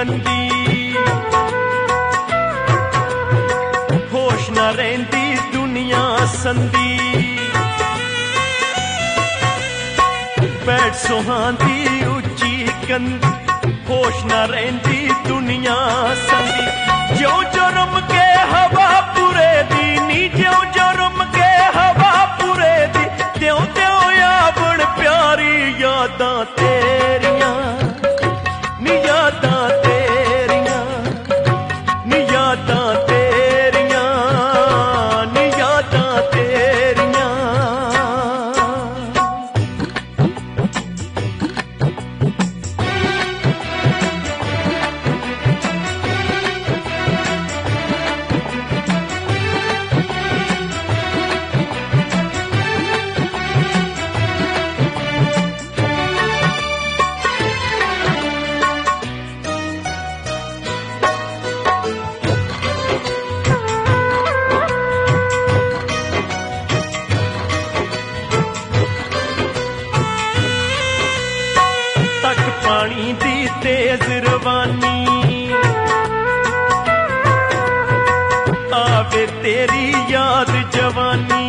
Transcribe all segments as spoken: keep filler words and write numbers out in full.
कंदी, होश न रहिंदी दुनिया संदी, बैठ सुहांदी उच्ची कंदी, होश न रहिंदी दुनिया संदी। ज्यों जुर्म के हवा पुरे दी नी, ज्यों जुर्म के हवा पुरे दी, त्यों त्यों यावण प्यारी यादां तेरियां नी, यादां तेरियां नी, यादां तेरियां नी, यादां तेरियां। पानी दी तेज रवानी, आवे तेरी याद जवानी,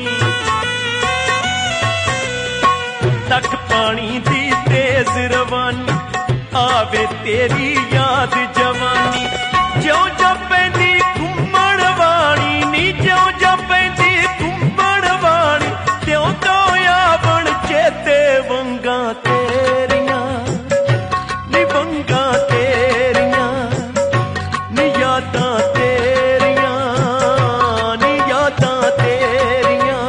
तक पानी दी तेज रवानी, आवे तेरी याद जवानी। ज्यों जपेंदी घुमण वाणी नी, ज्यों जपेंदी घुमण वाणी, त्यों त्यों यावण चेते वंगां तेरियां नी, वंगां तेरियां नी, यादां तेरियां नी, यादां तेरियां।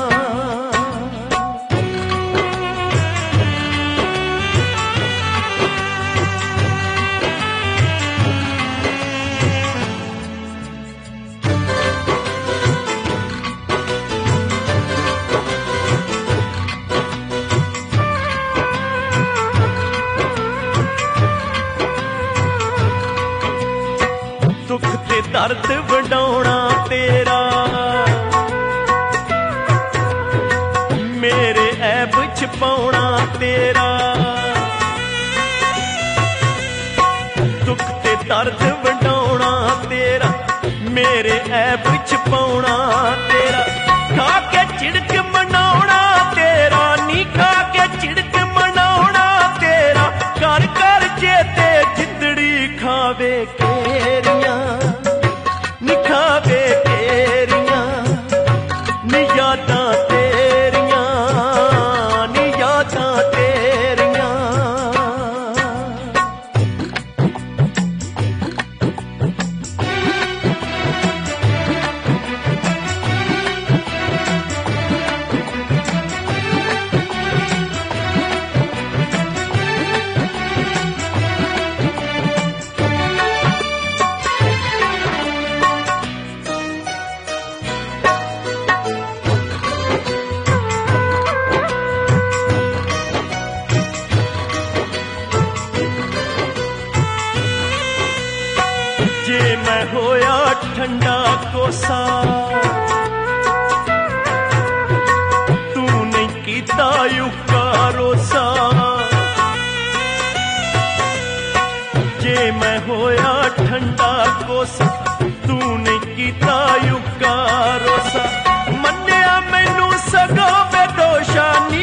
दुख ते दर्द वंडाउणा तेरा, मेरे ऐब छपाउणा तेरा, दुख ते दर्द वंडाउणा तेरा, मेरे ऐब छपाउणा तेरा। खा के चिड़क मनाउणा तेरा नी, खा के चिड़क मनाउणा तेरा, कर कर चेते जिंदड़ी खावे केरियां नी, खावे केरियां नी, यादां तेरियां नी, यादां तेरियां। जे मैं होया ठंडा कोसा, तू नहीं कीता युक्का रोसा। जे मैं होया ठंडा कोसा, तू नहीं कीता युक्का रोसा। मन्निया मैनू सगों बेदोशा नी,